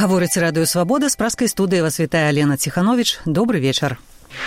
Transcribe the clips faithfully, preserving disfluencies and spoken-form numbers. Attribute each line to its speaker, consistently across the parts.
Speaker 1: Гаворыць радыё «Свабода», з праскай студыі вас вітае Алена Ціхановіч. Добры вечар.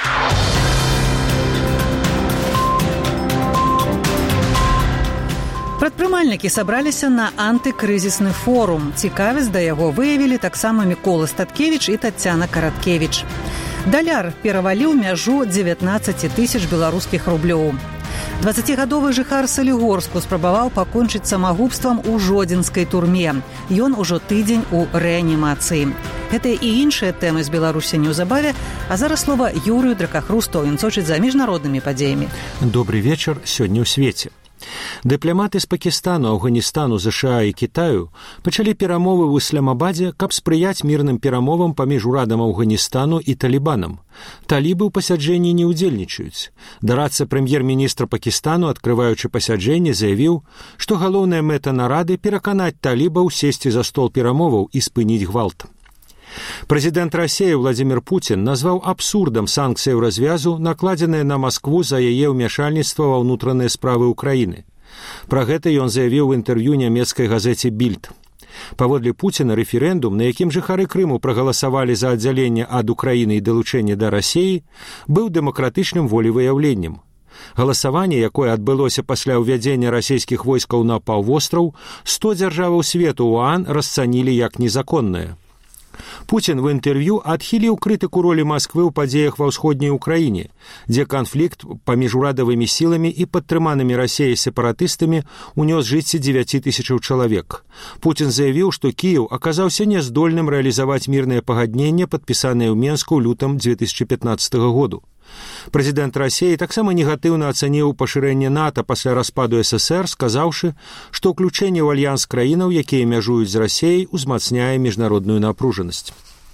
Speaker 1: Прадпрымальнікі сабраліся на антыкрызісны форум. Цікавасць да яго выявілі таксама Мікола Статкевіч і Таццяна Караткевіч. Даляр пераваліў мяжу дзевятнаццаць тысяч беларускіх рублёў. дваццацігадовы жыхар Салігорску спрабаваў пакончыць самагубствам у жодзінскай турме. Ён ужо тыдзень у рэанімацыі. Гэтыя і іншыя тэмы з Беларусі неўзабаве, а зараз слова Юрыю Дракахрусту, ён сочыць за міжнароднымі падзеямі.
Speaker 2: Добрый вечар сёння ў свеце. Дыпламаты з Пакістану, Афганістану, ЗША і Кітаю пачалі перамовы ў Ісламабадзе, каб спрыяць мірным перамовам паміж урадам Афганістану і талібанам. Талібы ў пасяджэнні не ўдзельнічаюць. Дарадца прэм'ер-міністра Пакістану, адкрываючы пасяджэнне, заявіў, што галоўная мэта нарады пераканаць талібаў сесці за стол перамоваў і спыніць гвалт. Прэзідэнт Расіі Владзімір Пуцін назваў абсурдам санкцыяў развязу, накладзеныя на Маскву за яе ўмяшальніцтва ва ўнутраныя справы ўкраіны. Пра гэта ён заявіў у інтэрв'ю нямецкай газеце «Більд». Паводле Пуціна рэферэндум, на якім жыхары Крыму прагаласавалі за аддзяленне ад Украіны і далучэнне да Расіі, быў дэмакратычным волевыяўленнем. Галасаванне, якое адбылося пасля ўвядзення расійскіх войскаў на паўвостраў, сто дзяржаваў свету ў ОАН расцанілі як незаконнае. Пуцін в інтэрв'ю адхіліў крытыку ролі Масквы ў падзеях ва ўсходняй Украіне, дзе канфлікт паміж урадавымі сіламі і падтрыманымі Расіяй сепаратыстамі унёс жыцці дзевяці тысячаў чалавек. Пуцін заявіў, што Кіеў аказаўся няздольным рэалізаваць мірнае пагадненне, падпісанае ў Менску ў лютым дзве тысячы пятнаццатага году. Прэзідэнт Расіі таксама негатыўна ацаніў пашырэнне НАТО пасля распаду СССР, сказаўшы, што ўключэнне ў альянс краінаў, якія мяжуюць з Расіяй, узмацняе міжнародную напружанасць.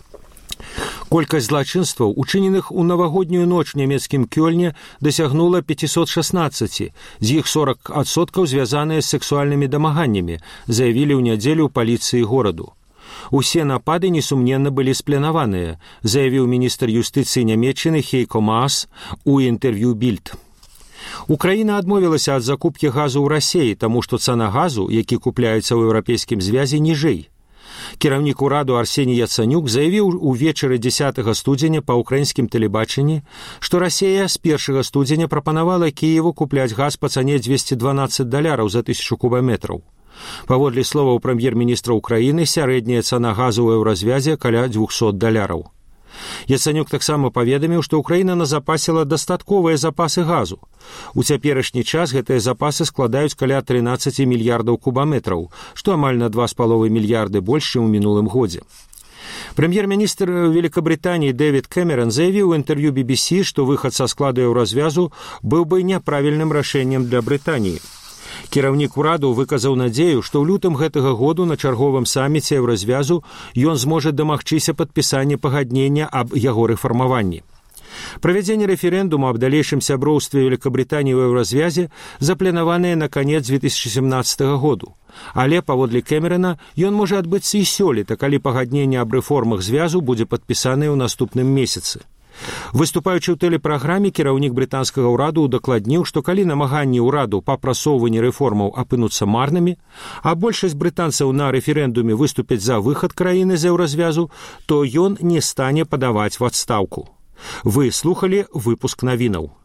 Speaker 2: Колькасць злачынстваў, учыненых у навагоднюю ноч у нямецкім Кёльне, дасягнула пятьсот шестнадцать, з іх сорок адсоткаў звязаныя з сексуальнымі дамаганнямі, заявілі ў нядзелю ў паліцыі гораду. Усе напады, несумненна, былі спланаваныя, заявіў міністр юстыцыі Нямецчыны Хейко Маас у інтэрв'ю «Більд». Украіна адмовілася ад закупкі газу ў Расіі, таму што цана газу, які купляецца ў еўрапейскім звязе, ніжэй. Кіраўнік ураду Арсеній Яцанюк заявіў увечары дзесятага студзеня па ўкраінскім тэлебачанні, што Расія з першага студзеня прапанавала Кіеву купляць газ па цане дзвесце дванаццаць даляраў за тысячу кубаметраў. Паводле словаў прэм'ер-міністра Украіны, сярэдняя цана газу ў еўразвязе каля двухсот даляраў. Яцанюк таксама паведаміў, што Украіна назапасіла дастатковыя запасы газу. У цяперашні час гэтыя запасы складаюць каля трынаццаць мільярдаў кубаметраў, што амаль на два з паловай мільярды больш, чым у мінулым годзе. Прэм'ер-міністр Великабрытаніі Дэвід Кэмерон заявіў у інтэрв'ю би би сі, што выхад са складу еўразвязу быў бы няправільным рашэннем для Брытаніі. Кіраўнік ураду выказаў надзею, што ў лютым гэтага году на чарговым саміце еўразвязу ён зможа дамагчыся падпісання пагаднення аб яго рэфармаванні. Правядзенне рэферэндуму аб далейшым сяброўстве Великабрытаніі ў еўразвязе запланаванае на канец дзве тысячы сямнаццатага году. Але, паводле Кэмерона, ён можа адбыцца і сёлета, калі пагадненне аб рэформах звязу будзе падпісанае ў наступным месяцы. Выступаючы ў тэлепраграме, кіраўнік брытанскага ўраду удакладніў, што калі намаганні ўраду па прасоўванні рэформаў апынуцца марнымі, а большасць брытанцаў на рэферэндуме выступяць за выхад краіны з еўразвязу, то ён не стане падаваць в адстаўку. Вы слухалі выпуск навінаў.